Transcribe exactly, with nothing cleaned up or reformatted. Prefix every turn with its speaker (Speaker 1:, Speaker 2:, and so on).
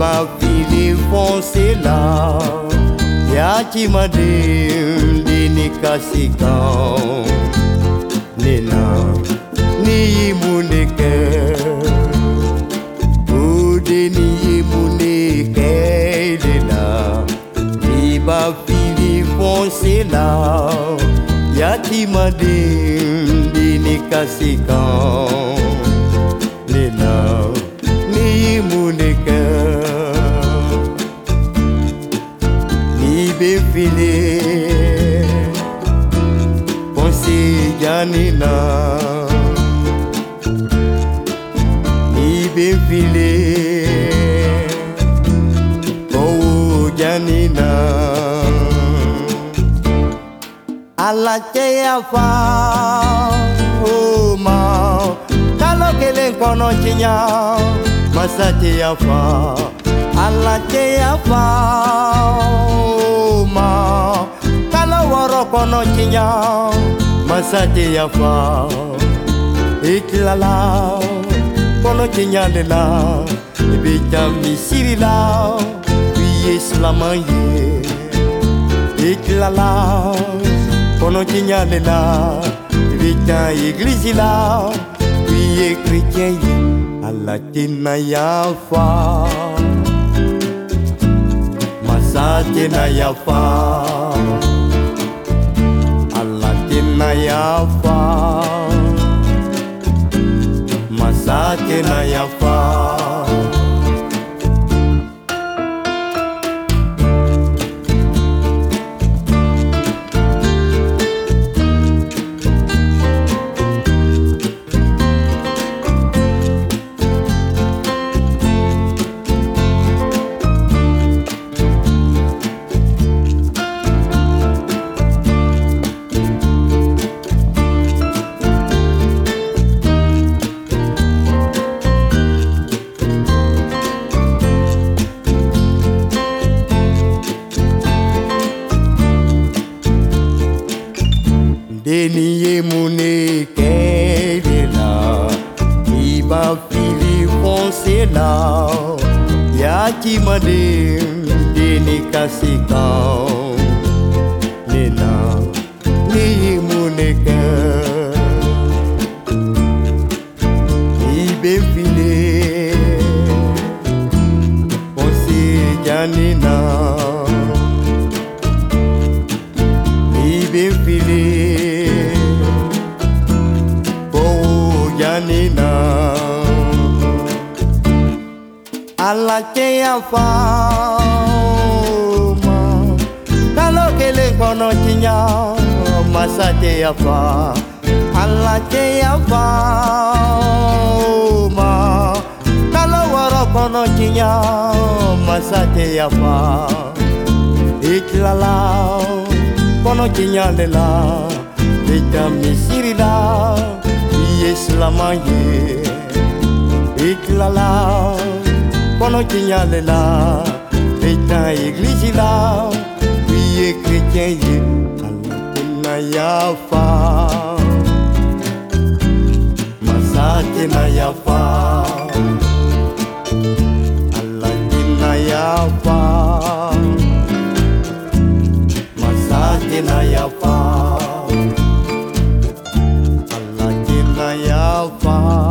Speaker 1: ba fili fonce la ya ti madim di nikasikau nena ni munike udi ni munike nena ni ba fili fonce la ya ti madim di nikasikau nena ni munike ni befile fonce janina ni befile oh janina ala cheya fa oh ma kalo kele kono chinya masate ya fa ala cheya fa oh ma kalo woro kono chinya masate ya fa iklala kono chinya de la ibita misiri la wiye slamaye iklala kono chinya de la ibita église la wiye chrétien alla tina ya fa masate na ya fa alla tina ya fa masate na ya fa Deni mune kele la iba fili fonce la ya ti madim deni kasikau nena ni mune ke ibe fili fonce janina ibe fili janina ala cheya fa ma kalo kele kono chinya masate ya fa ala cheya fa ma kalo woro kono chinya masate ya fa iklala kono chinya de la vita misiri la slamaye iklala kono chinya de la vita église la wiye chrétien ye ala ya fa masate na ya fa ala ya fa masate na ya fa ya fa